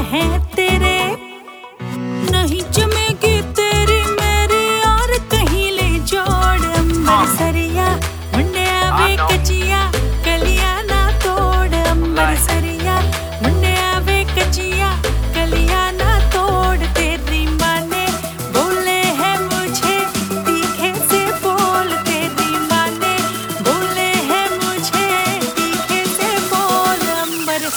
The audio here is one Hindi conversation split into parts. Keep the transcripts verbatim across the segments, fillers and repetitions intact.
हैं तेरे, नहीं जमेगी तेरी मेरी और कहीं ले जोड़। अंबर सरिया मुंडे आवे कचिया कलिया ना तोड़। अंबर सरिया मुंडे आवे कचिया कलिया ना तोड़। तेरी माँ ने बोले है मुझे तीखे से बोल, तेरी माँ ने बोले है मुझे तीखे से बोल। अंबर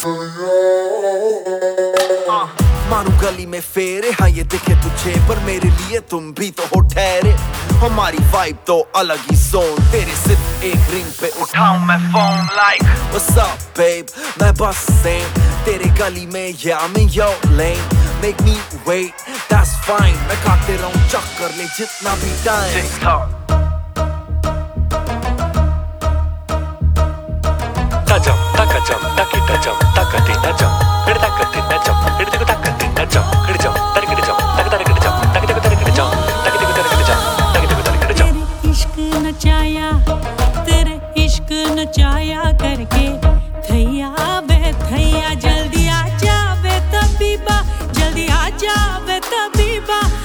मारू गली में फेरे, हाँ ये दिखे तुझे पर मेरे लिए तुम भी तो हो ठहरे। हमारी वाइब तो अलग ही जोन, तेरे सिर्फ एक रिंग पे उठाऊं मैं phone like What's up babe, मैं बस सेम तेरे गली में yeah I'm in your lane। Make me wait, that's fine, मैं खाते रहूं चक्कर ले जितना भी time. tajam takajam taki tajam takati najam hede takati najam hede tiku takati najam hede jam tari hede jam taki tari hede jam taki tiku tari hede jam taki tiku tari hede jam taki tiku tari hede jam। तेरे इश्क नचाया तेरे इश्क नचाया करके थैया बे थैया जल्दी आ जा बे तबीबा, जल्दी आ जा बे तबीबा।